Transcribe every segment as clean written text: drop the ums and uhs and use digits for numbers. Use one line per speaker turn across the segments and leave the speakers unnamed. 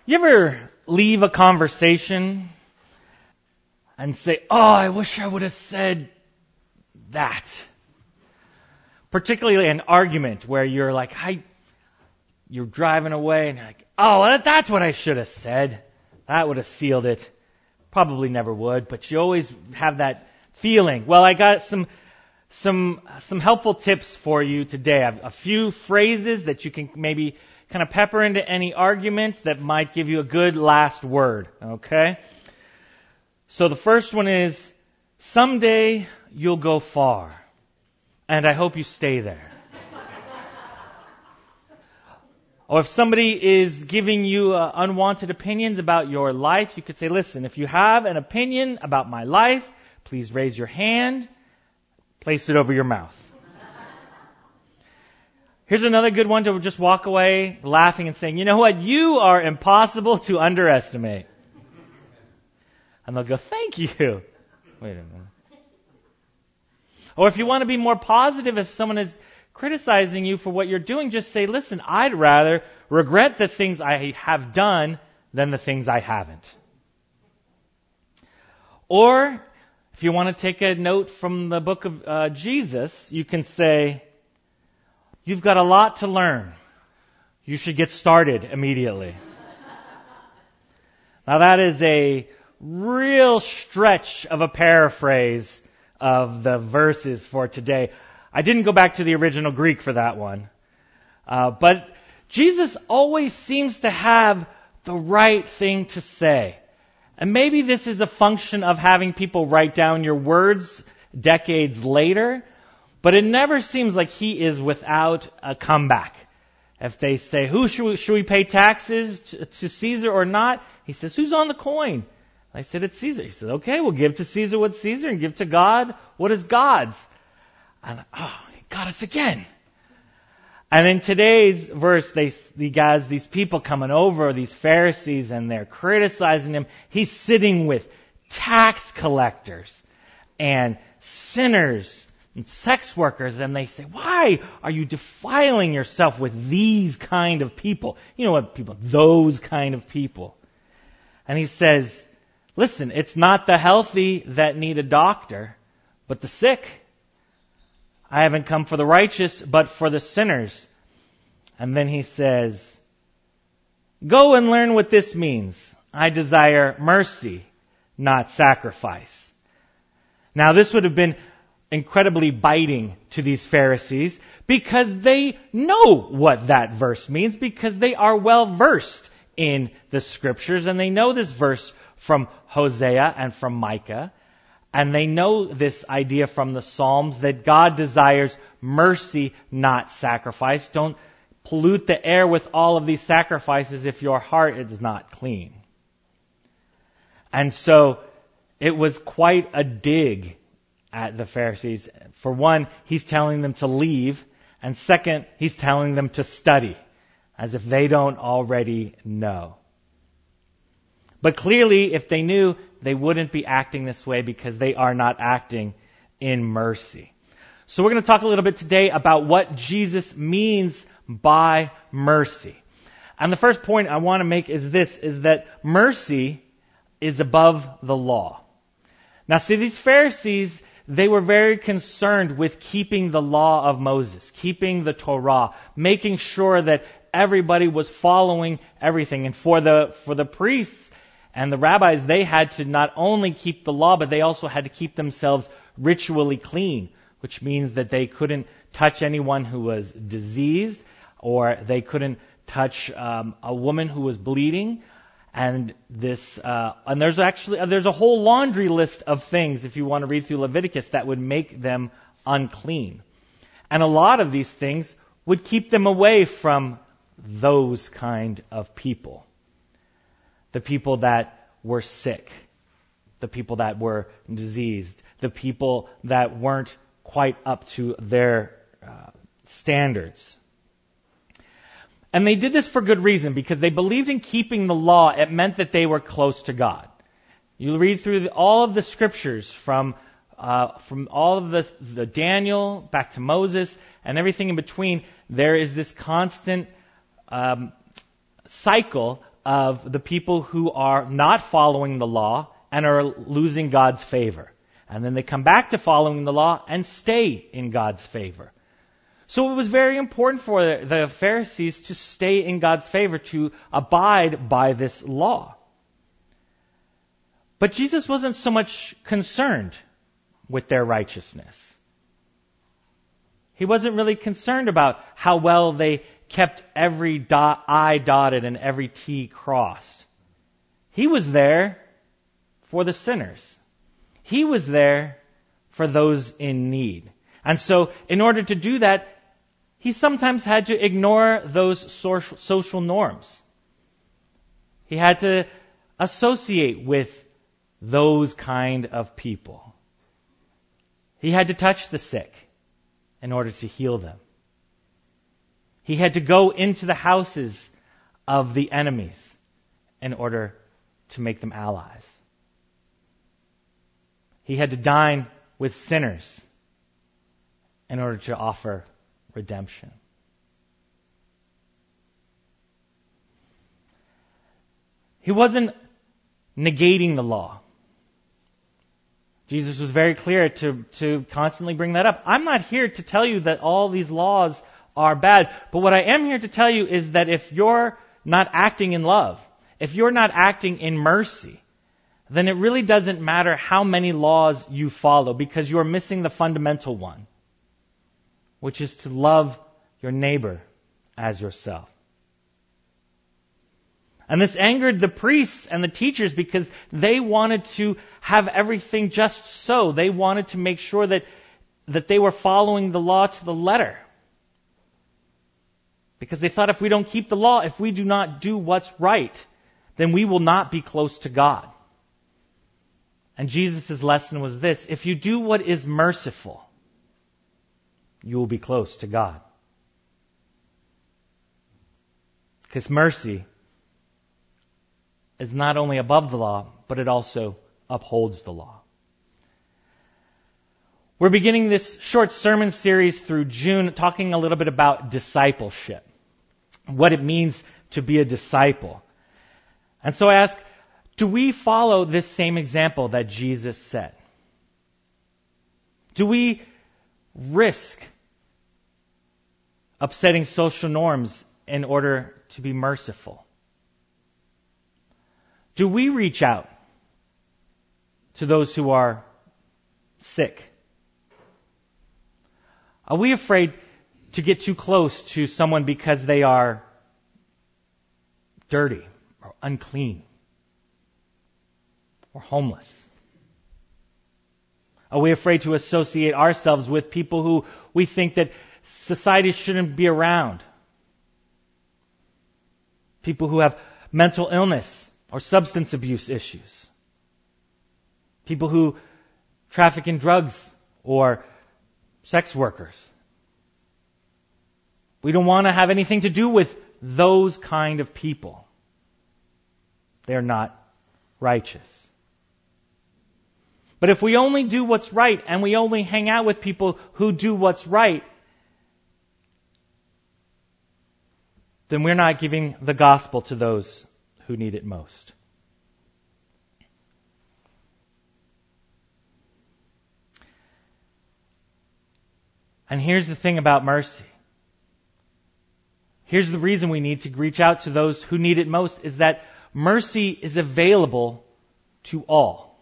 You ever leave a conversation and say, "Oh, I wish I would have said that"? Particularly an argument where you're like, you're driving away and you're like, "Oh, well, that's what I should have said. That would have sealed it." Probably never would, but you always have that feeling. Well, I got some helpful tips for you today. I have a few phrases that you can maybe kind of pepper into any argument that might give you a good last word. Okay? So the first one is, someday you'll go far, and I hope you stay there. Or if somebody is giving you unwanted opinions about your life, you could say, "Listen, if you have an opinion about my life, please raise your hand, place it over your mouth." Here's another good one to just walk away laughing and saying, "You know what? You are impossible to underestimate." And they'll go, "Thank you." Wait a minute. Or if you want to be more positive, if someone is criticizing you for what you're doing, just say, "Listen, I'd rather regret the things I have done than the things I haven't." Or if you want to take a note from the book of Jesus, you can say, "You've got a lot to learn. You should get started immediately." Now that is a real stretch of a paraphrase of the verses for today. I didn't go back to the original Greek for that one. But Jesus always seems to have the right thing to say. And maybe this is a function of having people write down your words decades later, but it never seems like he is without a comeback. If they say, should we pay taxes to Caesar or not? He says, "Who's on the coin?" I said, "It's Caesar." He said, "Okay, we'll give to Caesar what's Caesar and give to God what is God's." And he got us again. And in today's verse, these people coming over, these Pharisees, and they're criticizing him. He's sitting with tax collectors and sinners and sex workers, and they say, "Why are you defiling yourself with these kind of people?" You know what people, those kind of people. And he says, "Listen, it's not the healthy that need a doctor, but the sick. I haven't come for the righteous, but for the sinners." And then he says, "Go and learn what this means. I desire mercy, not sacrifice." Now this would have been incredibly biting to these Pharisees because they know what that verse means, because they are well versed in the scriptures, and they know this verse from Hosea and from Micah. And they know this idea from the Psalms that God desires mercy, not sacrifice. Don't pollute the air with all of these sacrifices if your heart is not clean. And so it was quite a dig at the Pharisees. For one, he's telling them to leave. And second, he's telling them to study, as if they don't already know. But clearly, if they knew, they wouldn't be acting this way because they are not acting in mercy. So we're going to talk a little bit today about what Jesus means by mercy. And the first point I want to make is this, is that mercy is above the law. Now see, these Pharisees, they were very concerned with keeping the law of Moses, keeping the Torah, making sure that everybody was following everything. And for the priests and the rabbis, they had to not only keep the law, but they also had to keep themselves ritually clean, which means that they couldn't touch anyone who was diseased, or they couldn't touch a woman who was bleeding. And there's a whole laundry list of things, if you want to read through Leviticus, that would make them unclean. And a lot of these things would keep them away from those kind of people. The people that were sick, the people that were diseased, the people that weren't quite up to their standards. And they did this for good reason, because they believed in keeping the law. It meant that they were close to God. You read through all of the scriptures from all of the Daniel back to Moses and everything in between. There is this constant cycle of the people who are not following the law and are losing God's favor. And then they come back to following the law and stay in God's favor. So it was very important for the Pharisees to stay in God's favor, to abide by this law. But Jesus wasn't so much concerned with their righteousness. He wasn't really concerned about how well they kept every I dotted and every T crossed. He was there for the sinners. He was there for those in need. And so, in order to do that, he sometimes had to ignore those social norms. He had to associate with those kind of people. He had to touch the sick in order to heal them. He had to go into the houses of the enemies in order to make them allies. He had to dine with sinners in order to offer redemption. He wasn't negating the law. Jesus was very clear to constantly bring that up. I'm not here to tell you that all these laws are bad, but what I am here to tell you is that if you're not acting in love, if you're not acting in mercy, then it really doesn't matter how many laws you follow, because you're missing the fundamental one, which is to love your neighbor as yourself. And this angered the priests and the teachers because they wanted to have everything just so. They wanted to make sure that they were following the law to the letter. Because they thought if we don't keep the law, if we do not do what's right, then we will not be close to God. And Jesus' lesson was this: if you do what is merciful, you will be close to God. Because mercy is not only above the law, but it also upholds the law. We're beginning this short sermon series through June talking a little bit about discipleship, what it means to be a disciple. And so I ask, do we follow this same example that Jesus set? Do we risk upsetting social norms in order to be merciful? Do we reach out to those who are sick? Are we afraid to get too close to someone because they are dirty or unclean or homeless? Are we afraid to associate ourselves with people who we think that society shouldn't be around? People who have mental illness or substance abuse issues. People who traffic in drugs or sex workers. We don't want to have anything to do with those kind of people. They're not righteous. But if we only do what's right and we only hang out with people who do what's right, then we're not giving the gospel to those who need it most. And here's the thing about mercy. Here's the reason we need to reach out to those who need it most, is that mercy is available to all.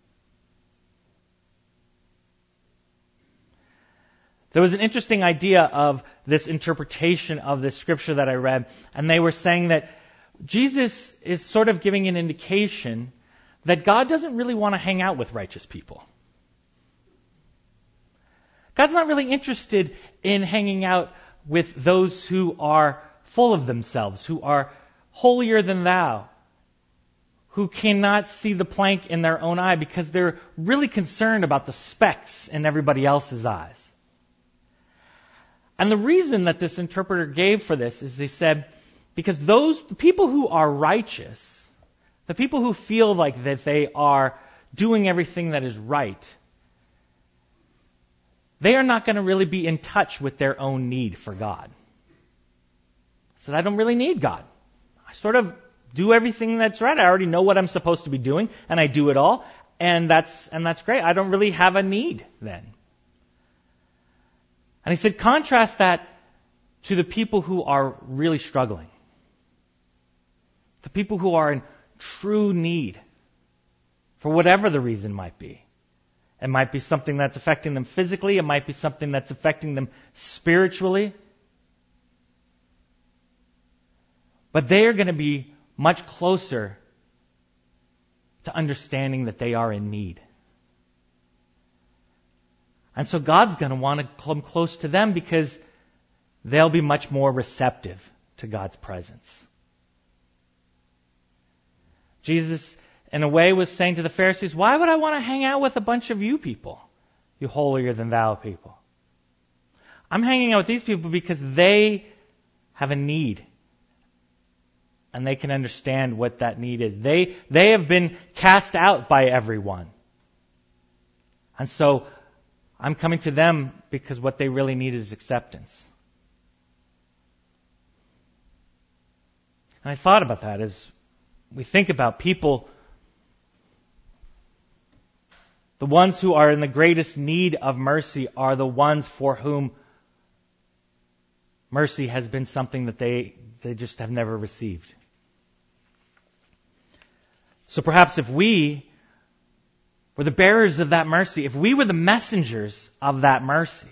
There was an interesting idea of this interpretation of this scripture that I read, and they were saying that Jesus is sort of giving an indication that God doesn't really want to hang out with righteous people. God's not really interested in hanging out with those who are full of themselves, who are holier than thou, who cannot see the plank in their own eye because they're really concerned about the specks in everybody else's eyes. And the reason that this interpreter gave for this is they said, because the people who are righteous, the people who feel like that they are doing everything that is right, they are not going to really be in touch with their own need for God. I said, I don't really need God. I sort of do everything that's right. I already know what I'm supposed to be doing, and I do it all, and that's great. I don't really have a need then. And he said, contrast that to the people who are really struggling. The people who are in true need, for whatever the reason might be. It might be something that's affecting them physically. It might be something that's affecting them spiritually. But they are going to be much closer to understanding that they are in need. And so God's going to want to come close to them because they'll be much more receptive to God's presence. Jesus, in a way, was saying to the Pharisees, why would I want to hang out with a bunch of you people, you holier-than-thou people? I'm hanging out with these people because they have a need, and they can understand what that need is. They have been cast out by everyone. And so I'm coming to them because what they really need is acceptance. And I thought about that as we think about people, the ones who are in the greatest need of mercy are the ones for whom mercy has been something that they just have never received. So perhaps if we were the bearers of that mercy, if we were the messengers of that mercy,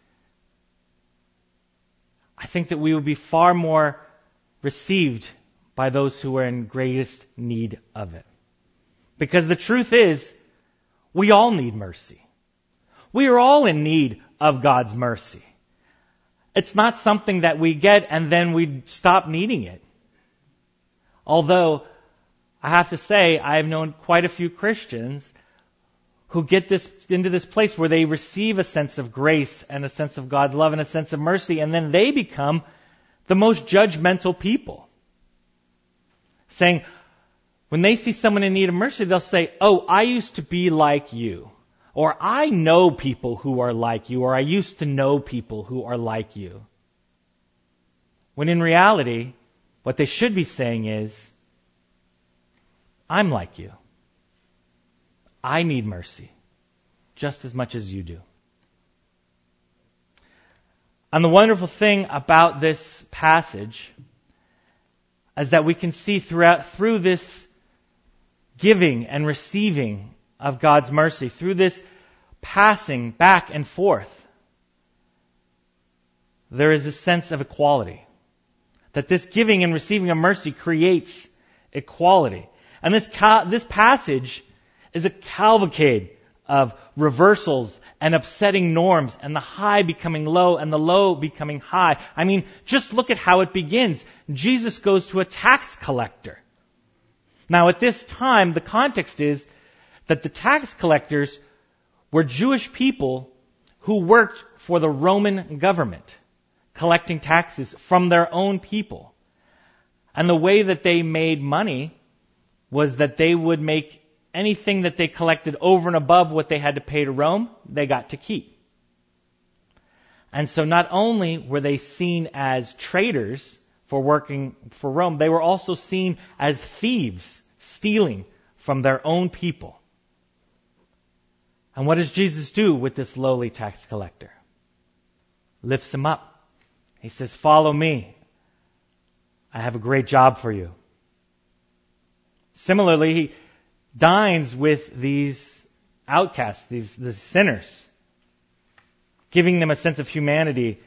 I think that we would be far more received by those who are in greatest need of it. Because the truth is, we all need mercy. We are all in need of God's mercy. It's not something that we get and then we stop needing it. Although, I have to say, I have known quite a few Christians who get into this place where they receive a sense of grace and a sense of God's love and a sense of mercy, and then they become the most judgmental people. Saying, when they see someone in need of mercy, they'll say, oh, I used to be like you. Or I know people who are like you. Or I used to know people who are like you. When in reality, what they should be saying is, I'm like you. I need mercy just as much as you do. And the wonderful thing about this passage is that we can see through this giving and receiving of God's mercy, through this passing back and forth, there is a sense of equality. That this giving and receiving of mercy creates equality. And this passage is a cavalcade of reversals and upsetting norms, and the high becoming low and the low becoming high. I mean, just look at how it begins. Jesus goes to a tax collector. Now, at this time, the context is that the tax collectors were Jewish people who worked for the Roman government, collecting taxes from their own people. And the way that they made money was that they would make anything that they collected over and above what they had to pay to Rome, they got to keep. And so not only were they seen as traitors for working for Rome, they were also seen as thieves, stealing from their own people. And what does Jesus do with this lowly tax collector? Lifts him up. He says, follow me. I have a great job for you. Similarly, he dines with these outcasts, these sinners, giving them a sense of humanity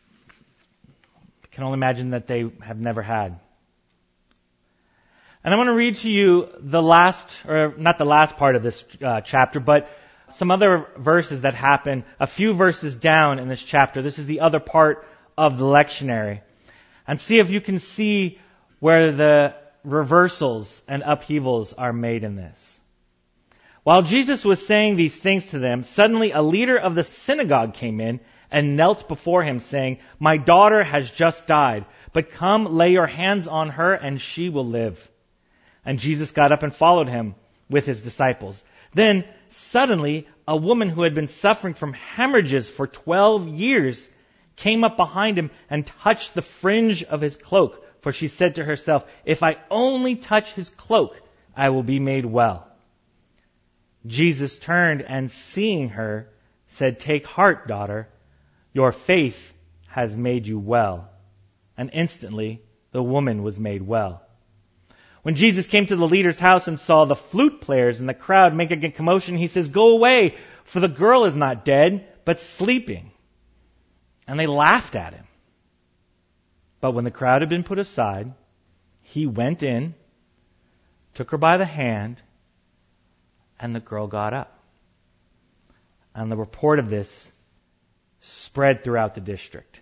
I can only imagine that they have never had. And I want to read to you the last, or not the last part of this chapter, but some other verses that happen a few verses down in this chapter. This is the other part of the lectionary. And see if you can see where the reversals and upheavals are made in this. While Jesus was saying these things to them, suddenly a leader of the synagogue came in and knelt before him, saying, "My daughter has just died, but come lay your hands on her and she will live." And Jesus got up and followed him with his disciples. Then suddenly a woman who had been suffering from hemorrhages for 12 years came up behind him and touched the fringe of his cloak, for she said to herself, "If I only touch his cloak, I will be made well." Jesus turned and seeing her, said, "Take heart, daughter, your faith has made you well." And instantly the woman was made well. When Jesus came to the leader's house and saw the flute players and the crowd making a commotion, he says, "Go away, for the girl is not dead, but sleeping." And they laughed at him. But when the crowd had been put aside, he went in, took her by the hand, and the girl got up. And the report of this spread throughout the district.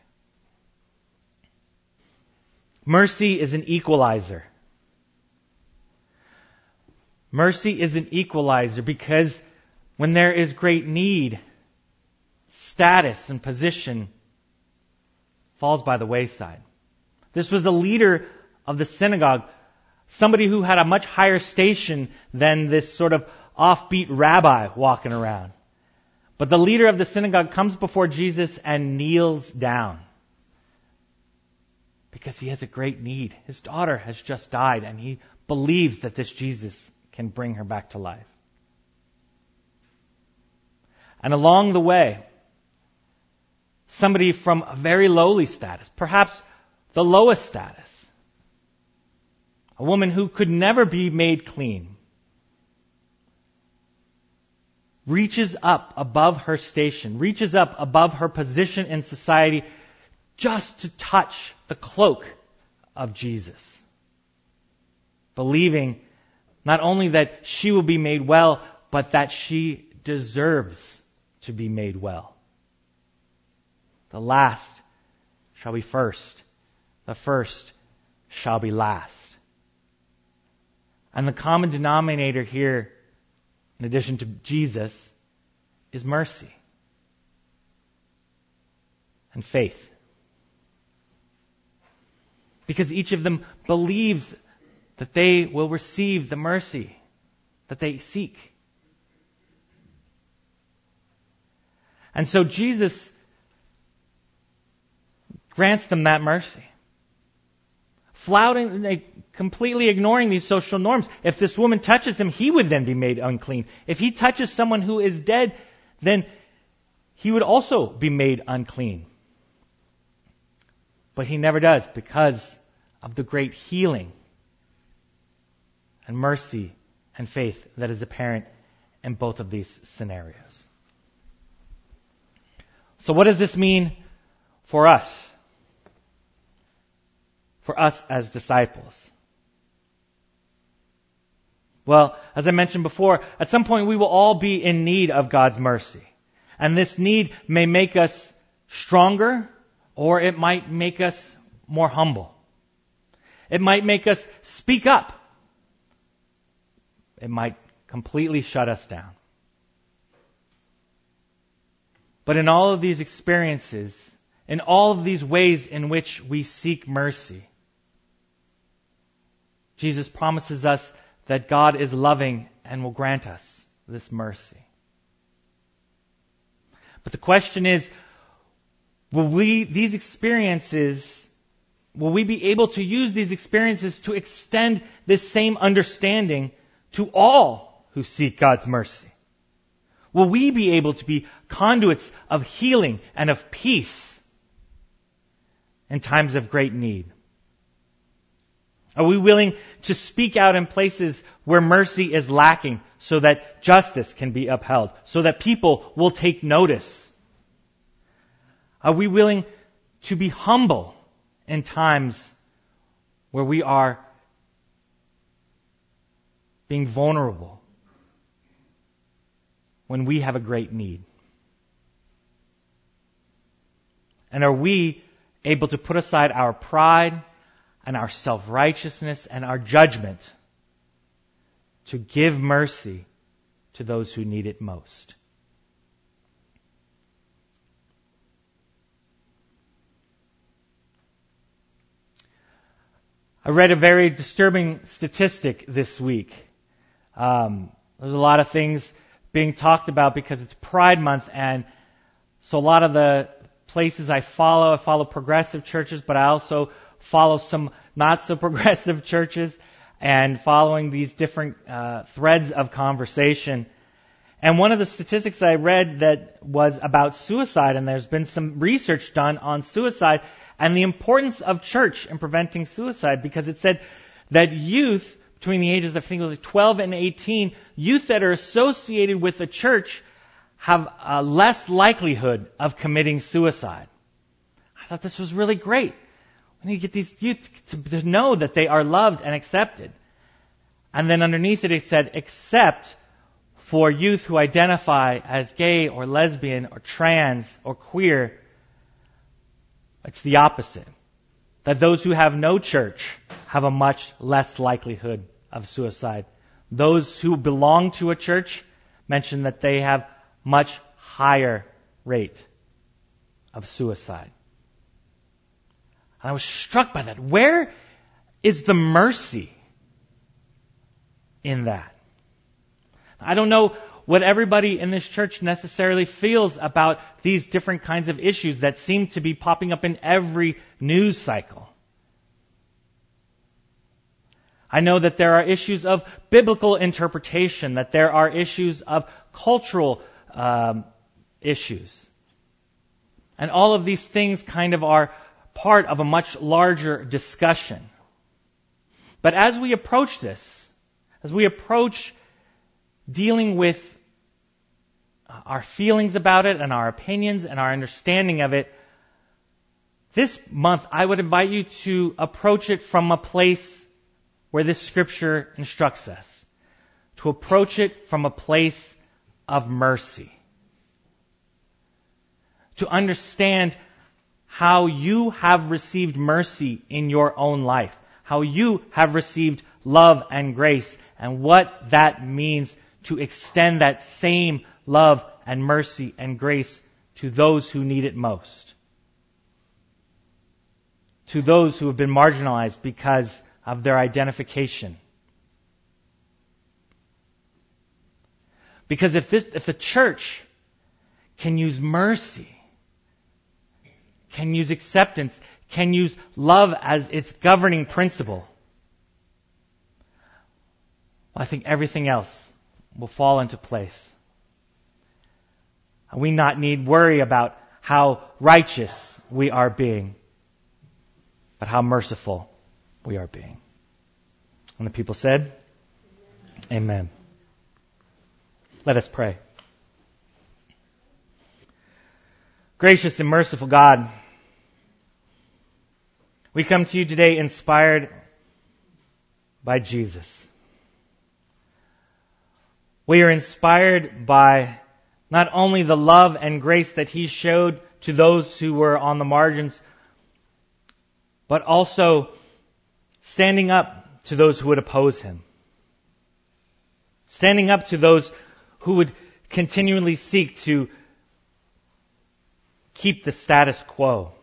Mercy is an equalizer. Mercy is an equalizer because when there is great need, status and position falls by the wayside. This was the leader of the synagogue, somebody who had a much higher station than this sort of offbeat rabbi walking around. But the leader of the synagogue comes before Jesus and kneels down because he has a great need. His daughter has just died, and he believes that this Jesus can bring her back to life. And along the way, somebody from a very lowly status, perhaps the lowest status, a woman who could never be made clean, reaches up above her station, reaches up above her position in society just to touch the cloak of Jesus, believing not only that she will be made well, but that she deserves to be made well. The last shall be first. The first shall be last. And the common denominator here, in addition to Jesus, is mercy and faith. Because each of them believes that they will receive the mercy that they seek. And so Jesus grants them that mercy. Completely ignoring these social norms. If this woman touches him, he would then be made unclean. If he touches someone who is dead, then he would also be made unclean. But he never does because of the great healing and mercy and faith that is apparent in both of these scenarios. So what does this mean for us? For us as disciples? Well, as I mentioned before, at some point we will all be in need of God's mercy. And this need may make us stronger, or it might make us more humble. It might make us speak up. It might completely shut us down. But in all of these experiences, in all of these ways in which we seek mercy, Jesus promises us that God is loving and will grant us this mercy. But the question is, will we be able to use these experiences to extend this same understanding to all who seek God's mercy? Will we be able to be conduits of healing and of peace in times of great need? Are we willing to speak out in places where mercy is lacking so that justice can be upheld, so that people will take notice? Are we willing to be humble in times where we are being vulnerable, when we have a great need? And are we able to put aside our pride and our self-righteousness and our judgment to give mercy to those who need it most? I read a very disturbing statistic this week. There's a lot of things being talked about because it's Pride Month, and so a lot of the places I follow progressive churches, but I also follow some not so progressive churches and following these different threads of conversation. And one of the statistics I read that was about suicide, and there's been some research done on suicide and the importance of church in preventing suicide, because it said that youth between the ages of, I think it was 12 and 18, youth that are associated with a church have a less likelihood of committing suicide. I thought this was really great. We need to get these youth to know that they are loved and accepted. And then underneath it said, except for youth who identify as gay or lesbian or trans or queer. It's the opposite. That those who have no church have a much less likelihood of suicide. Those who belong to a church mention that they have much higher rate of suicide. And I was struck by that. Where is the mercy in that? I don't know what everybody in this church necessarily feels about these different kinds of issues that seem to be popping up in every news cycle. I know that there are issues of biblical interpretation, that there are issues of cultural issues. And all of these things kind of are part of a much larger discussion. But as we approach this, as we approach dealing with our feelings about it and our opinions and our understanding of it, this month I would invite you to approach it from a place where this scripture instructs us. To approach it from a place of mercy. To understand how you have received mercy in your own life. How you have received love and grace. And what that means to extend that same love and mercy and grace to those who need it most. To those who have been marginalized because of their identification. Because if the church can use mercy, can use acceptance, can use love as its governing principle, I think everything else will fall into place. And we not need worry about how righteous we are being, but how merciful we are being. And the people said, Amen. Let us pray. Gracious and merciful God, we come to you today inspired by Jesus. We are inspired by not only the love and grace that He showed to those who were on the margins, but also standing up to those who would oppose Him. Standing up to those who would continually seek to keep the status quo.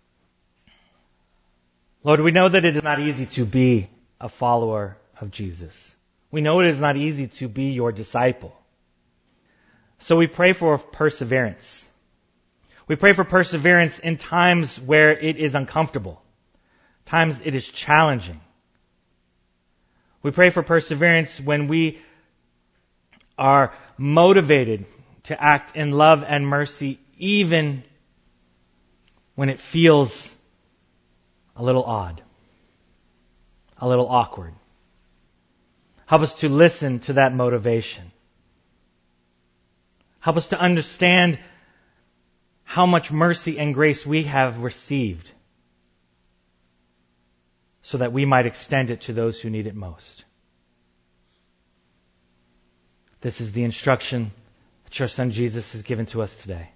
Lord, we know that it is not easy to be a follower of Jesus. We know it is not easy to be your disciple. So we pray for perseverance. We pray for perseverance in times where it is uncomfortable. Times it is challenging. We pray for perseverance when we are motivated to act in love and mercy, even when it feels a little odd, a little awkward. Help us to listen to that motivation. Help us to understand how much mercy and grace we have received, so that we might extend it to those who need it most. This is the instruction that your Son Jesus has given to us today.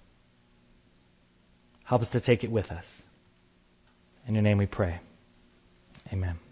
Help us to take it with us. In your name we pray. Amen.